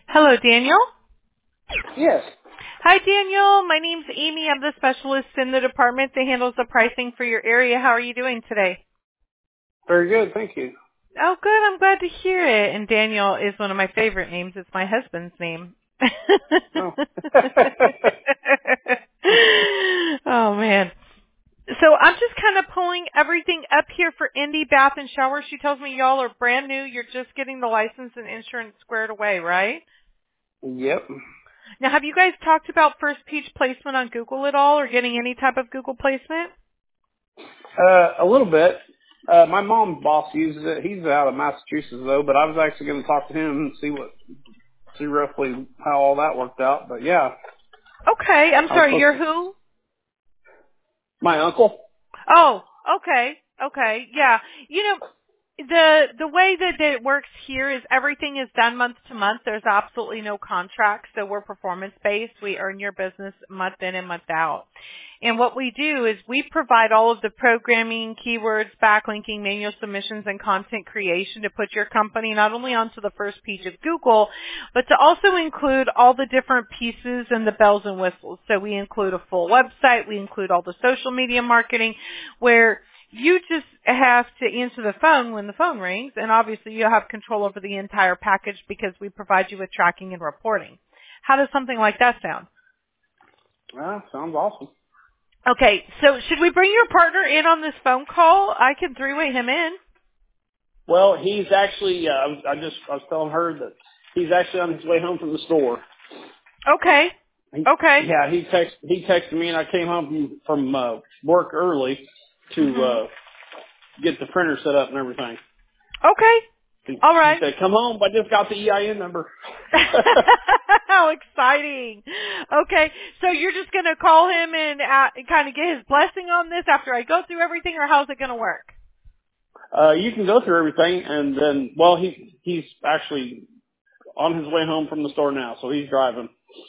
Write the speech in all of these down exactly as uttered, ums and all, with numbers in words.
Hello, Daniel. Yes. Hi, Daniel. My name's Amy. I'm the specialist in the department that handles the pricing for your area. How are you doing today? Very good, thank you. Oh, good. I'm glad to hear it. And Daniel is one of my favorite names. It's my husband's name. Oh. Oh, man. So I'm just kind of pulling everything up here for Indy Bath and Shower. She tells me y'all are brand new. You're just getting the license and insurance squared away, right? Yep. Now, have you guys talked about first page placement on Google at all, or getting any type of Google placement? Uh, a little bit. Uh, my mom's boss uses it. He's out of Massachusetts though, but I was actually going to talk to him and see what, see roughly how all that worked out. But yeah, Okay. I'm I was sorry, supposed you're to. who? My uncle. Oh, okay. Okay. Yeah. You know, the the way that it works here is everything is done month to month. There's absolutely no contract, so we're performance based. We earn your business month in and month out. And what we do is we provide all of the programming, keywords, backlinking, manual submissions, and content creation to put your company not only onto the first page of Google, but to also include all the different pieces and the bells and whistles. So we include a full website. We include all the social media marketing where you just have to answer the phone when the phone rings, and obviously you have control over the entire package because we provide you with tracking and reporting. How does something like that sound? Ah, sounds awesome. Okay, so should we bring your partner in on this phone call? I can three-way him in. Well, he's actually. Uh, I was- I just I was telling her that he's actually on his way home from the store. Okay, He, okay. yeah, he text he texted me, and I came home from, from uh, work early to hmm uh, get the printer set up and everything. Okay, He, all he right. said, "Come home, I just got the E I N number." How exciting. Okay, so you're just going to call him and uh, kind of get his blessing on this after I go through everything, or how's it going to work? uh, you can go through everything, and then, well, he he's actually on his way home from the store now, so he's driving.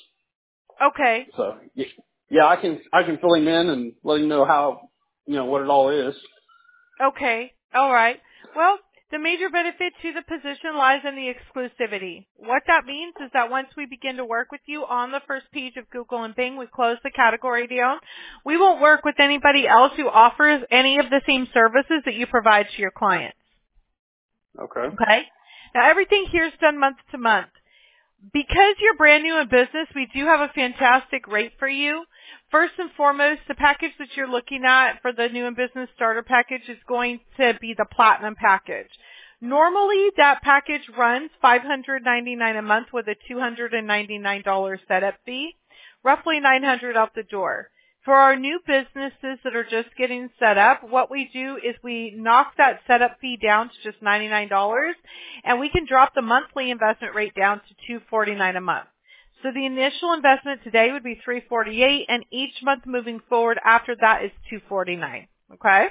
Okay. So y- yeah, I can I can fill him in and let him know how you know what it all is. Okay. All right. Well, the major benefit to the position lies in the exclusivity. What that means is that once we begin to work with you on the first page of Google and Bing, we close the category deal. We won't work with anybody else who offers any of the same services that you provide to your clients. Okay. Okay? Now, everything here is done month to month. Because you're brand new in business, we do have a fantastic rate for you. First and foremost, the package that you're looking at for the new in business starter package is going to be the platinum package. Normally, that package runs five hundred ninety-nine dollars a month with a two hundred ninety-nine dollars setup fee, roughly nine hundred dollars out the door. For our new businesses that are just getting set up, what we do is we knock that setup fee down to just ninety-nine dollars, and we can drop the monthly investment rate down to two hundred forty-nine dollars a month. So the initial investment today would be three hundred forty-eight dollars, and each month moving forward after that is two hundred forty-nine dollars. Okay?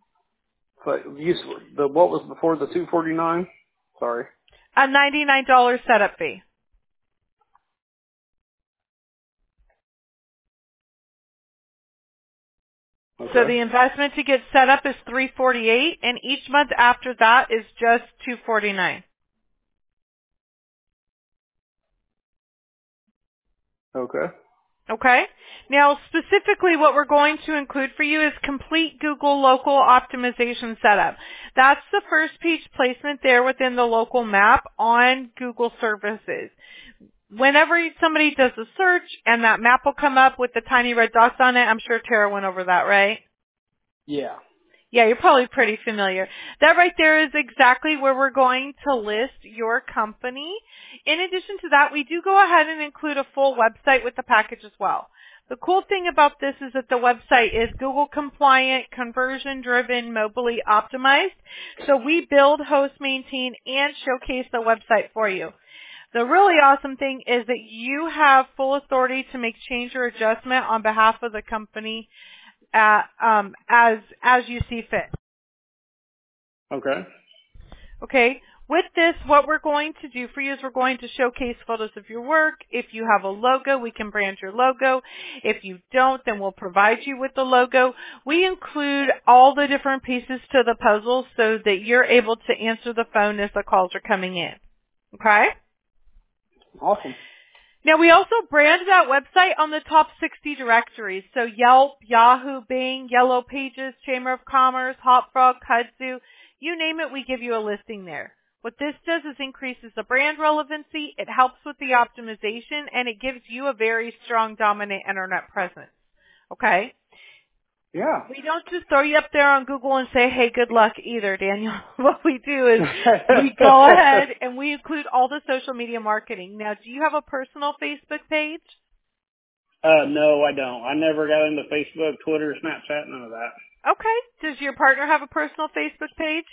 But you s- the what was before the two forty nine? Sorry. A ninety-nine dollars setup fee. So Okay. the investment to get set up is three hundred forty-eight dollars, and each month after that is just two hundred forty-nine dollars. Okay. Okay? Now, specifically what we're going to include for you is complete Google local optimization setup. That's the first page placement there within the local map on Google services. Whenever somebody does a search and that map will come up with the tiny red dots on it, I'm sure Tara went over that, right? Yeah. Yeah, you're probably pretty familiar. That right there is exactly where we're going to list your company. In addition to that, we do go ahead and include a full website with the package as well. The cool thing about this is that the website is Google compliant, conversion driven, mobilely optimized. So we build, host, maintain, and showcase the website for you. The really awesome thing is that you have full authority to make change or adjustment on behalf of the company uh, um, as as you see fit. Okay. Okay. With this, what we're going to do for you is we're going to showcase photos of your work. If you have a logo, we can brand your logo. If you don't, then we'll provide you with the logo. We include all the different pieces to the puzzle so that you're able to answer the phone as the calls are coming in. Okay? Awesome. Now, we also brand that website on the top sixty directories. So Yelp, Yahoo, Bing, Yellow Pages, Chamber of Commerce, Hopfrog, Kudzu, you name it, we give you a listing there. What this does is increases the brand relevancy, it helps with the optimization, and it gives you a very strong, dominant internet presence. Okay? Yeah. We don't just throw you up there on Google and say, hey, good luck either, Daniel. What we do is we go ahead and we include all the social media marketing. Now, do you have a personal Facebook page? Uh, no, I don't. I never got into Facebook, Twitter, Snapchat, none of that. Okay. Does your partner have a personal Facebook page?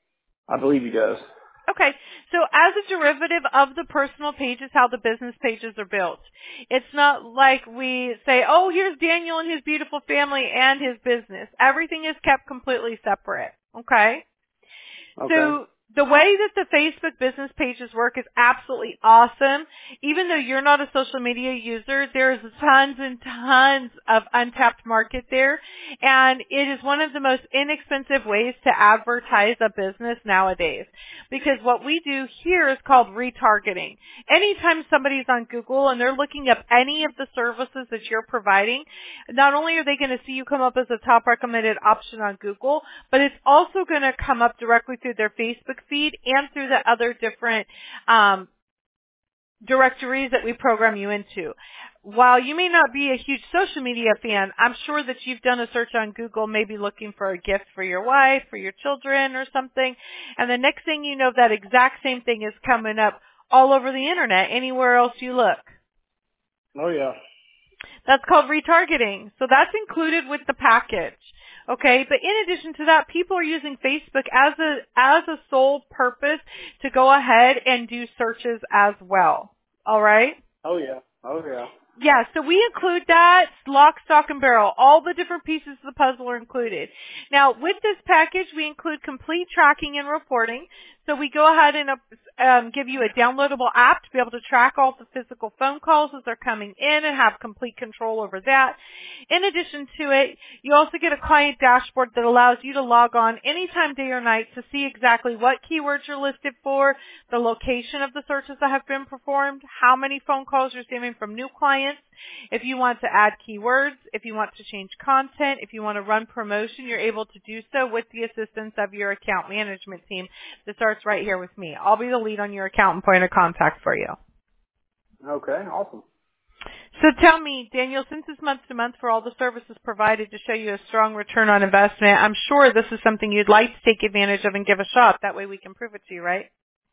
I believe he does. Okay, so as a derivative of the personal pages, how the business pages are built. It's not like we say, oh, here's Daniel and his beautiful family and his business. Everything is kept completely separate, okay? Okay. So the way that the Facebook business pages work is absolutely awesome. Even though you're not a social media user, there's tons and tons of untapped market there. And it is one of the most inexpensive ways to advertise a business nowadays. Because what we do here is called retargeting. Anytime somebody's on Google and they're looking up any of the services that you're providing, not only are they going to see you come up as a top recommended option on Google, but it's also going to come up directly through their Facebook feed and through the other different um, directories that we program you into. While you may not be a huge social media fan, I'm sure that you've done a search on Google, maybe looking for a gift for your wife, for your children or something, and the next thing you know, that exact same thing is coming up all over the internet, anywhere else you look. Oh, yeah. That's called retargeting. So that's included with the package. Okay, but in addition to that, people are using Facebook as a as a sole purpose to go ahead and do searches as well. All right? Oh, yeah. Oh, yeah. Yeah, so we include that, lock, stock, and barrel. All the different pieces of the puzzle are included. Now, with this package, we include complete tracking and reporting. So we go ahead and um, give you a downloadable app to be able to track all the physical phone calls as they're coming in and have complete control over that. In addition to it, you also get a client dashboard that allows you to log on anytime, day or night, to see exactly what keywords you're listed for, the location of the searches that have been performed, how many phone calls you're receiving from new clients. If you want to add keywords, if you want to change content, if you want to run promotion, you're able to do so with the assistance of your account management team that starts right here with me. I'll be the lead on your account and point of contact for you. Okay, awesome. So tell me, Daniel, since it's month to month for all the services provided to show you a strong return on investment, I'm sure this is something you'd like to take advantage of and give a shot. That way we can prove it to you, right?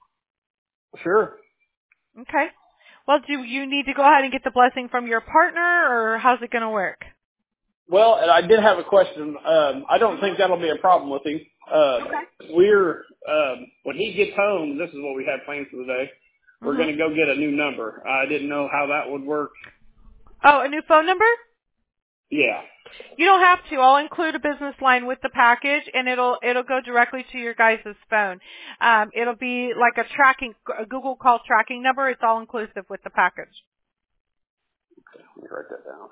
Sure. Okay. Well, do you need to go ahead and get the blessing from your partner, or how's it going to work? Well, and I did have a question. Um, I don't think that'll be a problem with him. Uh, Okay. We're, um, when he gets home, this is what we had planned for the day, we're Mm-hmm. going to go get a new number. I didn't know how that would work. Oh, a new phone number? Yeah. You don't have to. I'll include a business line with the package, and it'll it'll go directly to your guys' phone. Um, it'll be like a tracking, a Google call tracking number. It's all inclusive with the package. Okay, let me write that down.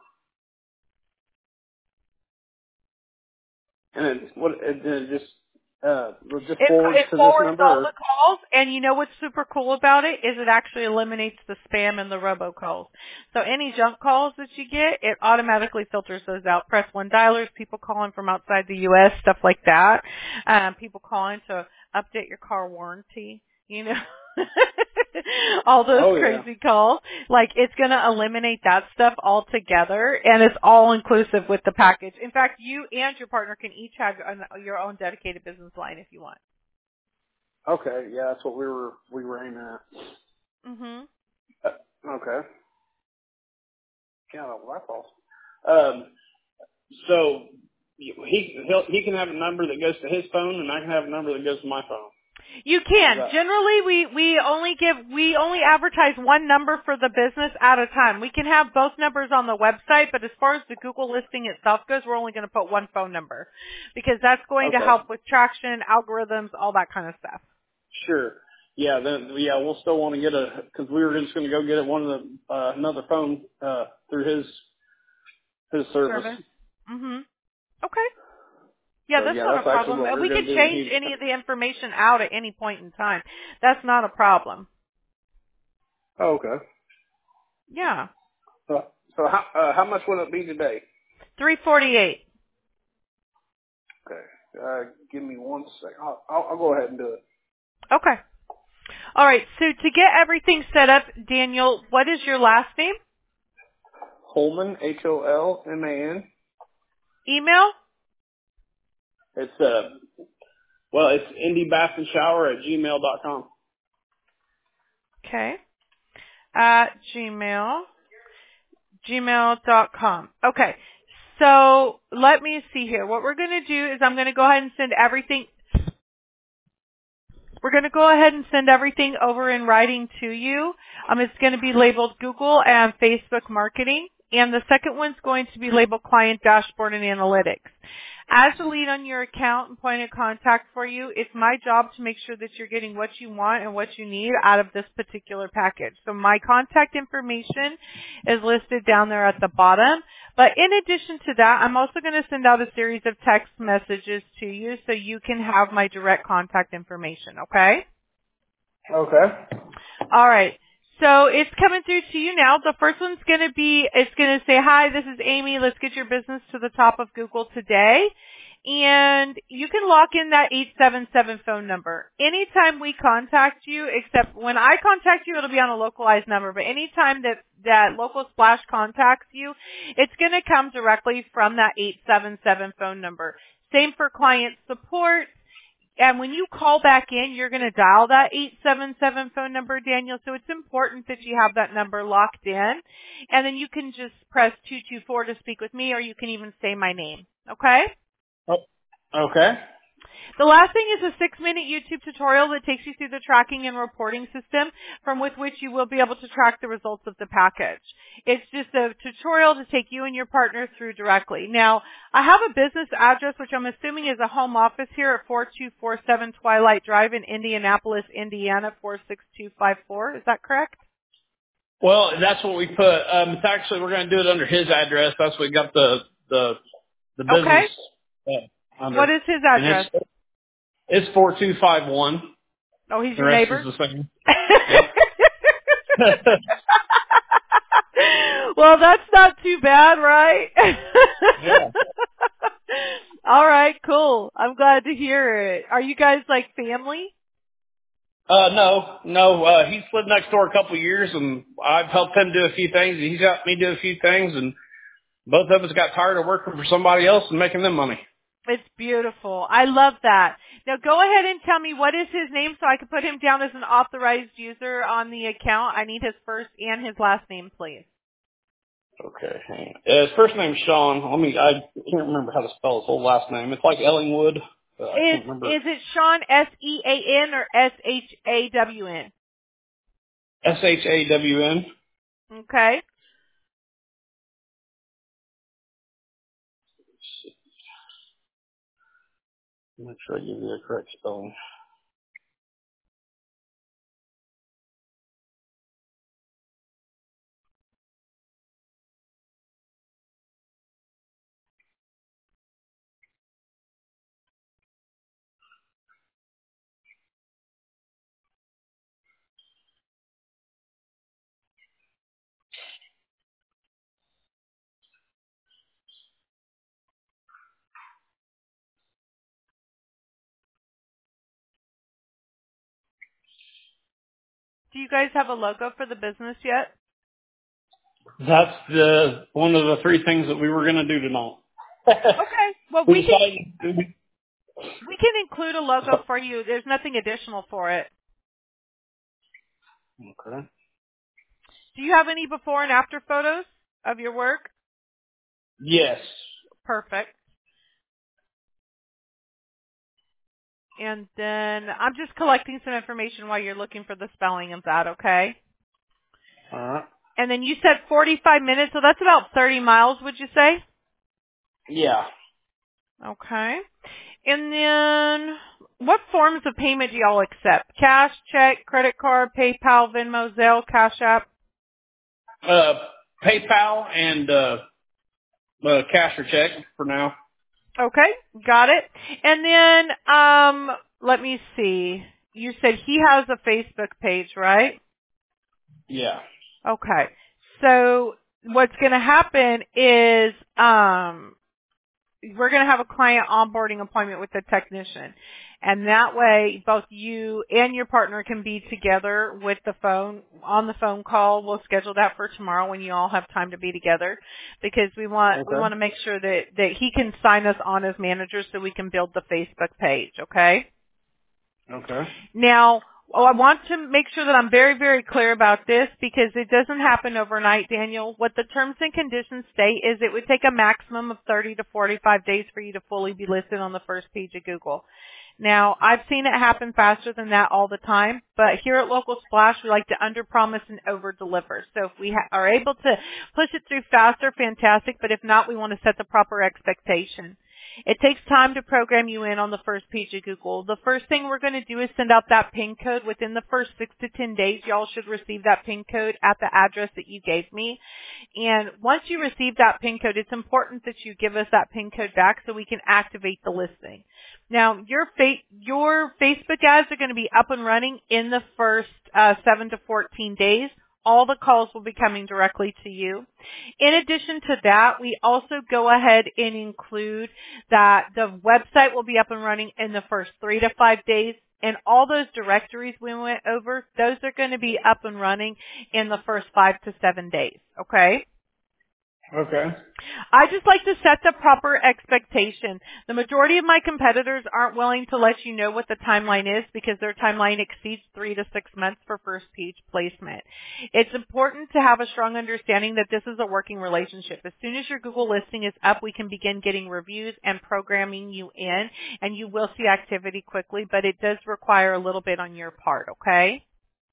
And then what? And then it just uh, it just It, forwards it to this forwards number. all Or? the calls, and you know what's super cool about it is it actually eliminates the spam and the robocalls. So any junk calls that you get, it automatically filters those out. Press one dialers, people calling from outside the U S, stuff like that. Um, people calling to update your car warranty, you know. all those Oh, yeah. crazy calls. Like, it's going to eliminate that stuff altogether, and it's all inclusive with the package. In fact, you and your partner can each have an, your own dedicated business line if you want. Okay, yeah, that's what we were we were aiming at. Mhm. Uh, okay. Yeah, well, that's awesome. Um, so he he'll, he can have a number that goes to his phone, and I can have a number that goes to my phone. You can. That? Generally, we, we only give, we only advertise one number for the business at a time. We can have both numbers on the website, but as far as the Google listing itself goes, we're only going to put one phone number because that's going Okay. to help with traction, algorithms, all that kind of stuff. Sure. Yeah. Then yeah, we'll still want to get a because we were just going to go get it one of the uh, another phone uh, through his his service. Service. Mhm. Okay. Yeah, So that's yeah, not a that's actually problem. what we were We going can to do. When change he any of the information out at any point in time. That's not a problem. Oh, okay. Yeah. So, so how uh, how much will it be today? three forty-eight. Okay. Uh, give me one second. I'll, I'll, I'll go ahead and do it. Okay. All right. So to get everything set up, Daniel, what is your last name? Holman, H O L M A N. Email? It's uh, well, it's Indy Bath and Shower at gmail dot com. Okay. At Gmail. gmail dot com. Okay. So let me see here. What we're going to do is I'm going to go ahead and send everything. We're going to go ahead and send everything over in writing to you. Um, it's going to be labeled Google and Facebook Marketing. And the second one's going to be labeled Client Dashboard and Analytics. As the lead on your account and point of contact for you, it's my job to make sure that you're getting what you want and what you need out of this particular package. So my contact information is listed down there at the bottom. But in addition to that, I'm also going to send out a series of text messages to you so you can have my direct contact information, okay? Okay. All right. So it's coming through to you now. The first one's going to be, it's going to say, hi, this is Amy. Let's get your business to the top of Google today. And you can lock in that eight seven seven phone number. Anytime we contact you, except when I contact you, it'll be on a localized number. But anytime that, that Local Splash contacts you, it's going to come directly from that eight seven seven phone number. Same for client support. And when you call back in, you're going to dial that eight seven seven phone number, Daniel. So it's important that you have that number locked in. And then you can just press two two four to speak with me, or you can even say my name. Okay? Oh, okay. The last thing is a six-minute YouTube tutorial that takes you through the tracking and reporting system from with which you will be able to track the results of the package. It's just a tutorial to take you and your partner through directly. Now, I have a business address, which I'm assuming is a home office here at four two four seven Twilight Drive in Indianapolis, Indiana, four six two five four. Is that correct? Well, that's what we put. Um, it's actually, we're going to do it under his address. That's what we got the the the Okay. business uh, under. What is his And address? it's it's four two five one. Oh, he's The your rest is neighbor? the same. Yep. Well, that's not too bad, right? Yeah. All right, cool. I'm glad to hear it. Are you guys like family? Uh, no, no. Uh, he's lived next door a couple of years, and I've helped him do a few things, and he's helped me do a few things, and both of us got tired of working for somebody else and making them money. It's beautiful. I love that. Now go ahead and tell me what is his name so I can put him down as an authorized user on the account. I need his first and his last name, please. Okay. Hang on. Uh, his first name's Sean. Let me. I can't remember how to spell his whole last name. It's like Ellingwood. But I Is can't remember. is it Sean S E A N or S H A W N? S H A W N. Okay. Make sure I give you the correct spelling. Do you guys have a logo for the business yet? That's the one of the three things that we were going to do tonight. Okay. Well, we we can decided. we can include a logo for you. There's nothing additional for it. Okay. Do you have any before and after photos of your work? Yes. Perfect. And then I'm just collecting some information while you're looking for the spelling of that, okay? All right. And then you said forty-five minutes, so that's about thirty miles, would you say? Yeah. Okay. And then what forms of payment do y'all accept? Cash, check, credit card, PayPal, Venmo, Zelle, Cash App? Uh, PayPal and uh, uh, cash or check for now. Okay, got it. And then, um, let me see. You said he has a Facebook page, right? Yeah. Okay. So what's going to happen is um, we're going to have a client onboarding appointment with the technician. And that way, both you and your partner can be together with the phone, on the phone call. We'll schedule that for tomorrow when you all have time to be together, because we want, we Okay. want to make sure that, that he can sign us on as managers so we can build the Facebook page, okay? Okay. Now, oh, I want to make sure that I'm very, very clear about this, because it doesn't happen overnight, Daniel. What the terms and conditions state is it would take a maximum of thirty to forty-five days for you to fully be listed on the first page of Google. Now, I've seen it happen faster than that all the time, but here at Local Splash, we like to underpromise and overdeliver. So if we ha- are able to push it through faster, fantastic, but if not, we want to set the proper expectation. It takes time to program you in on the first page of Google. The first thing we're going to do is send out that PIN code. Within the first six to ten days, y'all should receive that PIN code at the address that you gave me. And once you receive that PIN code, it's important that you give us that PIN code back so we can activate the listing. Now, your fa- your Facebook ads are going to be up and running in the first uh, seven to fourteen days. All the calls will be coming directly to you. In addition to that, we also go ahead and include that the website will be up and running in the first three to five days. And all those directories we went over, those are going to be up and running in the first five to seven days. Okay? Okay. I just like to set the proper expectation. The majority of my competitors aren't willing to let you know what the timeline is because their timeline exceeds three to six months for first page placement. It's important to have a strong understanding that this is a working relationship. As soon as your Google listing is up, we can begin getting reviews and programming you in, and you will see activity quickly, but it does require a little bit on your part, okay?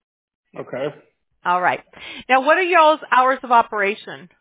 Okay. All right. Now, what are y'all's hours of operation?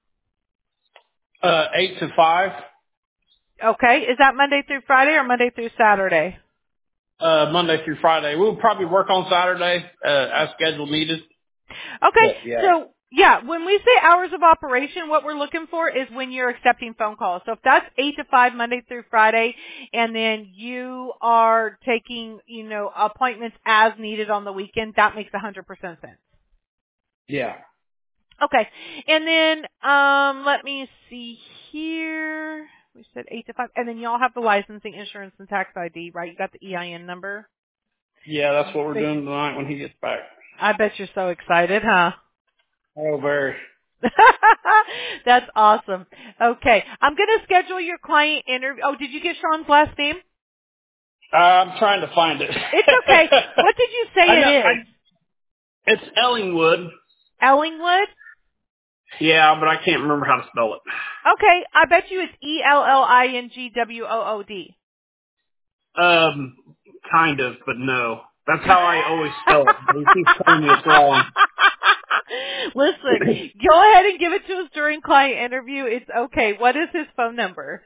Uh, eight to five. Okay. Is that Monday through Friday or Monday through Saturday? Uh, Monday through Friday. We'll probably work on Saturday, uh, as scheduled needed. Okay. But yeah. So, yeah, when we say hours of operation, what we're looking for is when you're accepting phone calls. So if that's eight to five Monday through Friday, and then you are taking, you know, appointments as needed on the weekend, that makes one hundred percent sense. Yeah. Okay. And then, um, let me see here. We said eight to five. And then y'all have the licensing, insurance, and tax I D, right? You got the E I N number? Yeah, that's what we're doing tonight when he gets back. I bet you're so excited, huh? Oh, very. That's awesome. Okay. I'm going to schedule your client interview. Oh, did you get Sean's last name? Uh, I'm trying to find it. It's okay. What did you say I know, it I, is? it's Ellingwood. Ellingwood? Yeah, but I can't remember how to spell it. Okay. I bet you it's E L L I N G W O O D. Um, kind of, but no. That's how I always spell it. But he keeps telling me it's wrong. Listen, go ahead and give it to us during client interview. It's okay. What is his phone number?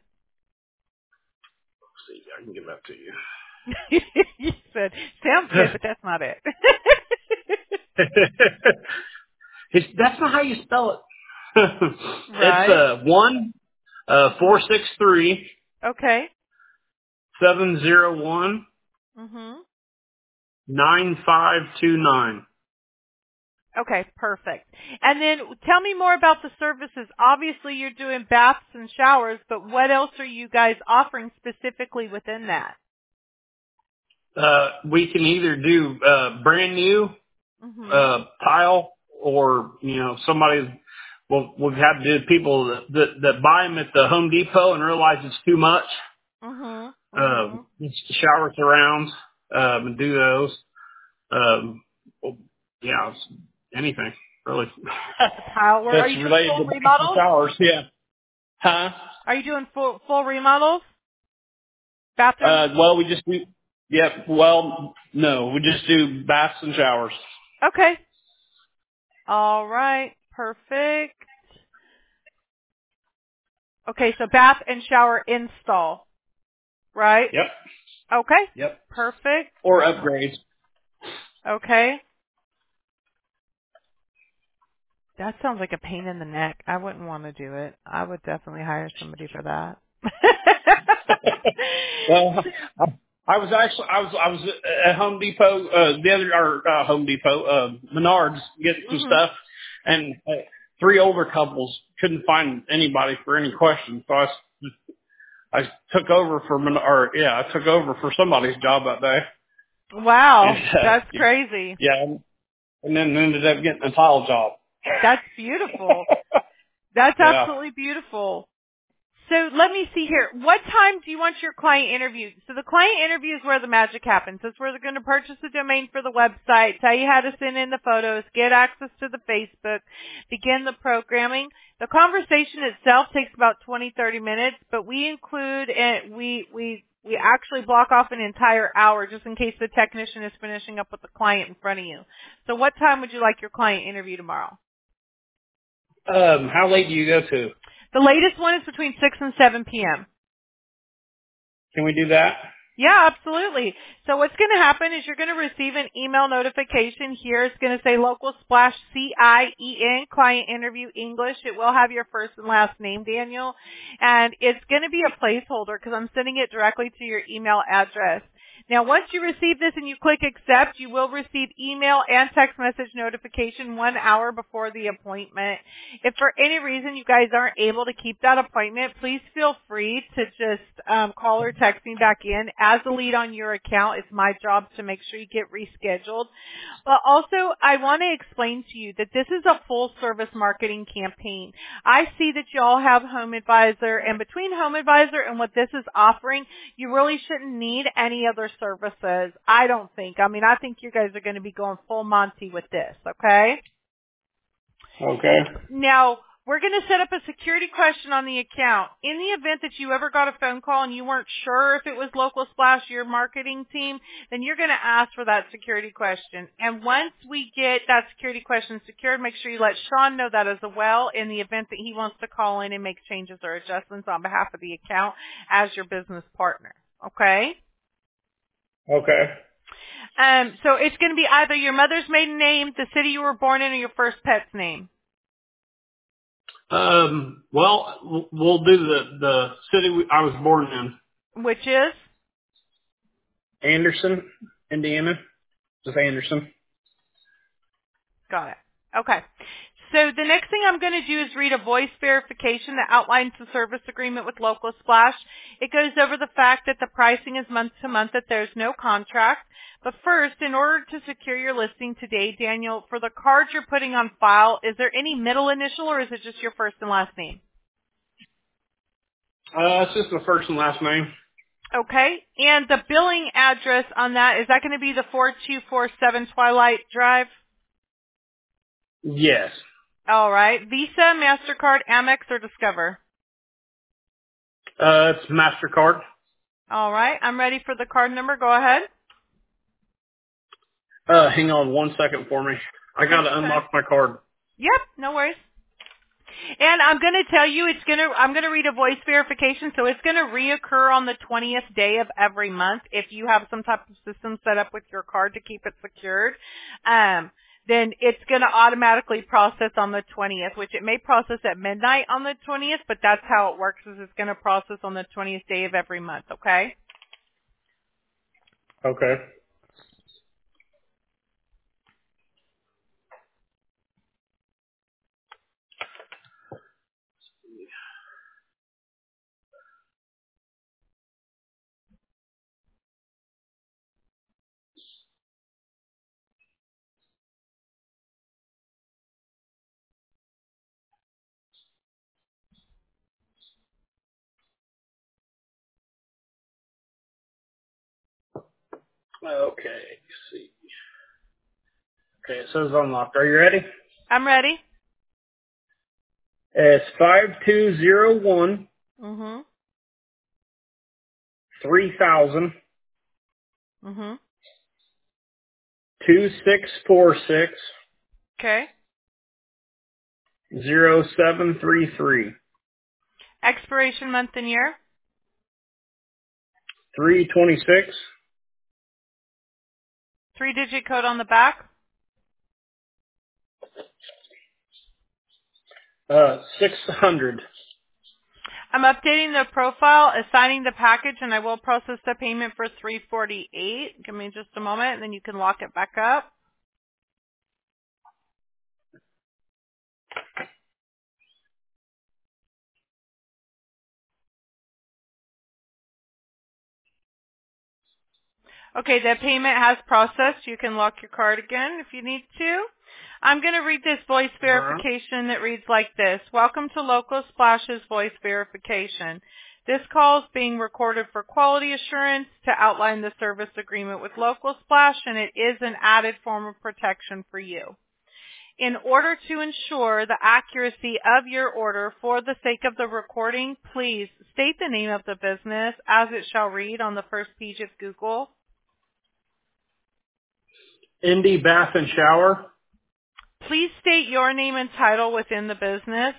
Let's see, I can give that to you. You said, sounds good, but that's not it. it's, that's not how you spell it. It's Right. uh one uh four six three Okay. seven zero one Mhm. nine five two nine. Okay, perfect. And then tell me more about the services. Obviously, you're doing baths and showers, but what else are you guys offering specifically within that? Uh, we can either do uh brand new Mhm. uh tile, or you know somebody. Well, we've had to do people that, that that buy them at the Home Depot and realize it's too much. Mhm. Um, Mhm. just shower surrounds, um, and do those. Um, well, yeah, it's anything really. The tile work. Are That's you doing related full to baths and remodels? showers. Yeah. Huh? Are you doing full full remodels? Bathrooms? Uh, well, we just do. Yep. Well, no, we just do baths and showers. Okay. All right. Perfect. Okay, so bath and shower install, right? Yep. Okay. Yep. Perfect. Or upgrades. Okay. That sounds like a pain in the neck. I wouldn't want to do it. I would definitely hire somebody for that. well, I, I was actually I was I was at Home Depot uh, the other or uh, Home Depot uh, Menards getting some Mhm. stuff, and uh, three older couples couldn't find anybody for any questions, so I, s- I took over for Men- or yeah I took over for somebody's job that day, and Wow, uh, that's crazy. yeah, and then ended up getting a tile job. That's beautiful. That's Yeah. absolutely beautiful. So let me see here. What time do you want your client interview? So the client interview is where the magic happens. That's where they're going to purchase the domain for the website, tell you how to send in the photos, get access to the Facebook, begin the programming. The conversation itself takes about twenty, thirty minutes, but we include and we we we actually block off an entire hour just in case the technician is finishing up with the client in front of you. So what time would you like your client interview tomorrow? Um, how late do you go to? The latest one is between six and seven p.m. Can we do that? Yeah, absolutely. So what's going to happen is you're going to receive an email notification here. It's going to say Local Splash C I E N, Client Interview English. It will have your first and last name, Daniel. And it's going to be a placeholder because I'm sending it directly to your email address. Now, once you receive this and you click accept, you will receive email and text message notification one hour before the appointment. If for any reason you guys aren't able to keep that appointment, please feel free to just um, call or text me back in. As a lead on your account, it's my job to make sure you get rescheduled. But also, I want to explain to you that this is a full service marketing campaign. I see that you all have Home Advisor, and between Home Advisor and what this is offering, you really shouldn't need any other services. I don't think. I mean, I think you guys are going to be going full Monty with this, okay? Okay. Now, we're going to set up a security question on the account. In the event that you ever got a phone call and you weren't sure if it was Local Splash, your marketing team, then you're going to ask for that security question. And once we get that security question secured, make sure you let Sean know that as well in the event that he wants to call in and make changes or adjustments on behalf of the account as your business partner. Okay? Okay. Um, so it's going to be either your mother's maiden name, the city you were born in, or your first pet's name. Um, well, w- we'll do the, the city we, I was born in. Which is? Anderson, Indiana. Just Anderson. Got it. Okay. So the next thing I'm going to do is read a voice verification that outlines the service agreement with Local Splash. It goes over the fact that the pricing is month to month, that there's no contract. But first, in order to secure your listing today, Daniel, for the card you're putting on file, is there any middle initial or is it just your first and last name? Uh, it's just the first and last name. Okay. And the billing address on that, is that going to be the four two four seven Twilight Drive? Yes. All right. Visa, MasterCard, Amex, or Discover? Uh, it's MasterCard. All right. I'm ready for the card number. Go ahead. Uh, hang on one second for me. I Take gotta your time. unlock my card. Yep. No worries. And I'm going to tell you, it's going to, I'm going to read a voice verification, so it's going to reoccur on the twentieth day of every month if you have some type of system set up with your card to keep it secured. Um, then it's going to automatically process on the twentieth, which it may process at midnight on the twentieth, but that's how it works, is it's going to process on the twentieth day of every month, okay? Okay. Okay. Let's see. Okay, it says unlocked. Are you ready? I'm ready. It's five two zero one Mhm. three thousand Mhm. two six four six Okay. zero seven three three Expiration month and year. three twenty six Three digit code on the back. uh six hundred. I'm updating the profile, assigning the package, and I will process the payment for three forty-eight. Give me just a moment, and then you can lock it back up. Okay, the payment has processed. You can lock your card again if you need to. I'm going to read this voice verification that reads like this. Welcome to Local Splash's voice verification. This call is being recorded for quality assurance to outline the service agreement with Local Splash, and it is an added form of protection for you. In order to ensure the accuracy of your order for the sake of the recording, please state the name of the business as it shall read on the first page of Google. Indy Bath and Shower. Please state your name and title within the business.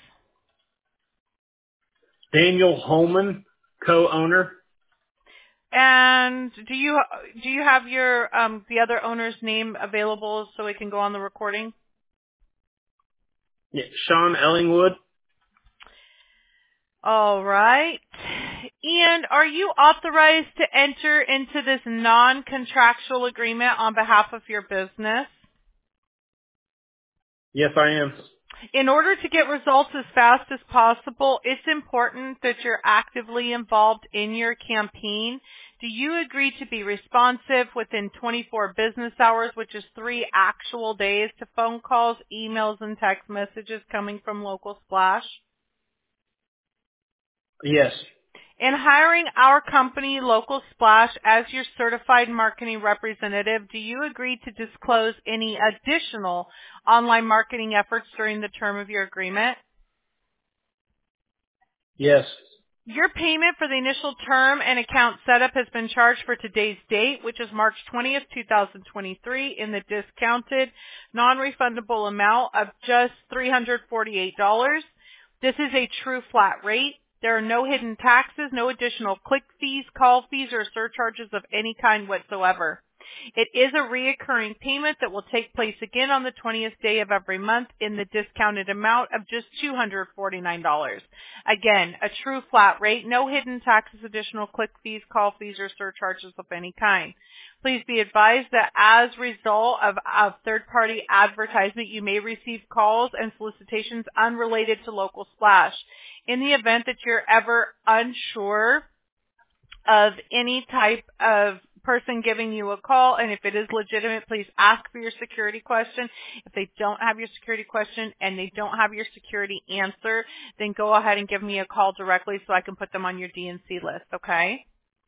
Daniel Holman, co-owner. And do you do you have your um, the other owner's name available so it can go on the recording? Yeah, Sean Ellingwood. All right. And are you authorized to enter into this non-contractual agreement on behalf of your business? Yes, I am. In order to get results as fast as possible, it's important that you're actively involved in your campaign. Do you agree to be responsive within twenty-four business hours, which is three actual days, to phone calls, emails, and text messages coming from Local Splash? Yes. In hiring our company, Local Splash, as your certified marketing representative, do you agree to disclose any additional online marketing efforts during the term of your agreement? Yes. Your payment for the initial term and account setup has been charged for today's date, which is March twentieth, two thousand twenty-three, in the discounted, non-refundable amount of just three hundred forty-eight dollars. This is a true flat rate. There are no hidden taxes, no additional click fees, call fees, or surcharges of any kind whatsoever. It is a reoccurring payment that will take place again on the twentieth day of every month in the discounted amount of just two hundred forty-nine dollars. Again, a true flat rate, no hidden taxes, additional click fees, call fees, or surcharges of any kind. Please be advised that as a result of, of third-party advertisement, you may receive calls and solicitations unrelated to Local Splash. In the event that you're ever unsure of any type of person giving you a call, and if it is legitimate, please ask for your security question. If they don't have your security question and they don't have your security answer, then go ahead and give me a call directly so I can put them on your D N C list, okay?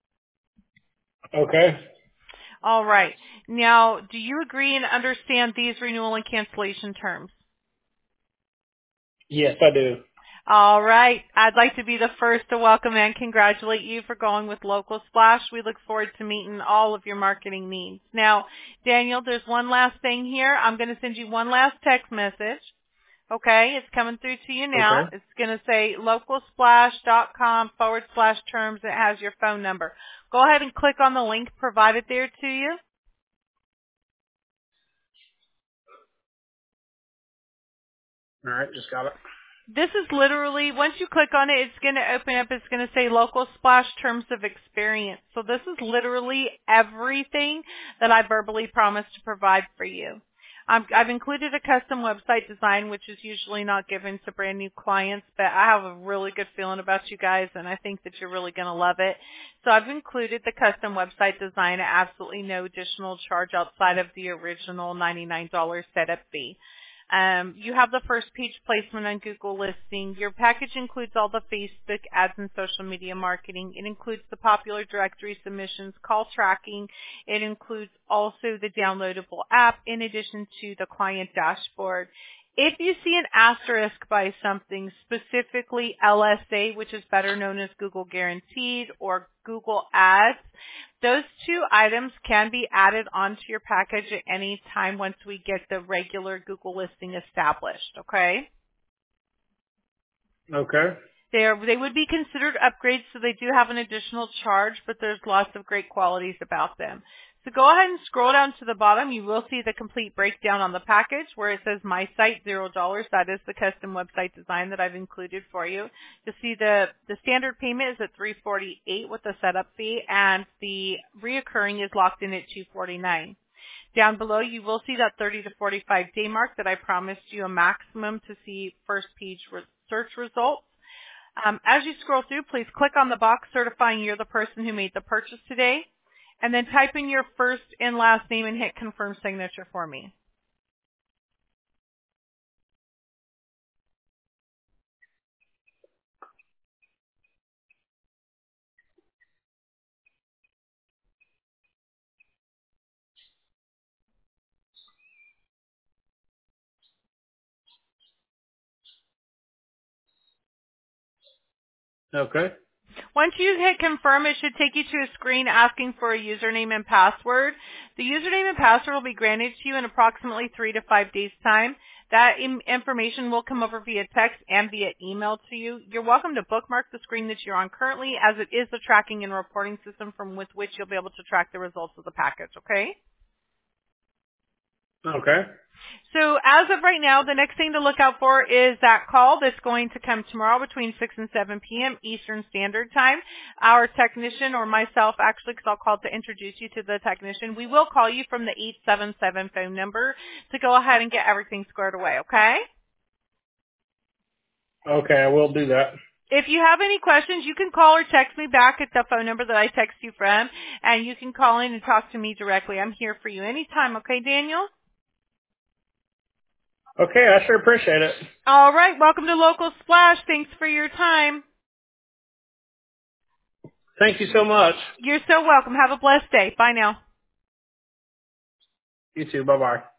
Okay. All right. Now, do you agree and understand these renewal and cancellation terms? Yes, I do. All right. I'd like to be the first to welcome and congratulate you for going with Local Splash. We look forward to meeting all of your marketing needs. Now, Daniel, there's one last thing here. I'm going to send you one last text message. Okay, it's coming through to you now. Okay. It's going to say localsplash.com forward slash terms. It has your phone number. Go ahead and click on the link provided there to you. All right, just got it. This is literally, once you click on it, it's going to open up, it's going to say Local Splash Terms of Experience. So this is literally everything that I verbally promised to provide for you. Um, I've included a custom website design, which is usually not given to brand new clients, but I have a really good feeling about you guys, and I think that you're really going to love it. So I've included the custom website design at absolutely no additional charge outside of the original ninety-nine dollars setup fee. Um, you have the first page placement on Google listing. Your package includes all the Facebook ads and social media marketing. It includes the popular directory submissions, call tracking. It includes also the downloadable app in addition to the client dashboard. If you see an asterisk by something, specifically L S A, which is better known as Google Guaranteed, or Google Ads, those two items can be added onto your package at any time once we get the regular Google listing established, okay? Okay. They're, they would be considered upgrades, so they do have an additional charge, but there's lots of great qualities about them. So go ahead and scroll down to the bottom. You will see the complete breakdown on the package where it says My Site, zero dollars. That is the custom website design that I've included for you. You'll see the, the standard payment is at three hundred forty-eight dollars with the setup fee, and the reoccurring is locked in at two hundred forty-nine dollars. Down below, you will see that thirty to forty-five day mark that I promised you a maximum to see first page re- search results. Um, as you scroll through, please click on the box certifying you're the person who made the purchase today, and then type in your first and last name and hit confirm signature for me. Okay. Once you hit confirm, it should take you to a screen asking for a username and password. The username and password will be granted to you in approximately three to five days' time. That im- information will come over via text and via email to you. You're welcome to bookmark the screen that you're on currently, as it is the tracking and reporting system from with which you'll be able to track the results of the package, okay? Okay. So as of right now, the next thing to look out for is that call that's going to come tomorrow between six and seven p.m. Eastern Standard Time. Our technician, or myself actually, because I'll call to introduce you to the technician, we will call you from the eight seven seven phone number to go ahead and get everything squared away, okay? Okay, I will do that. If you have any questions, you can call or text me back at the phone number that I text you from, and you can call in and talk to me directly. I'm here for you anytime, okay, Daniel? Okay, I sure appreciate it. All right. Welcome to Local Splash. Thanks for your time. Thank you so much. You're so welcome. Have a blessed day. Bye now. You too. Bye-bye.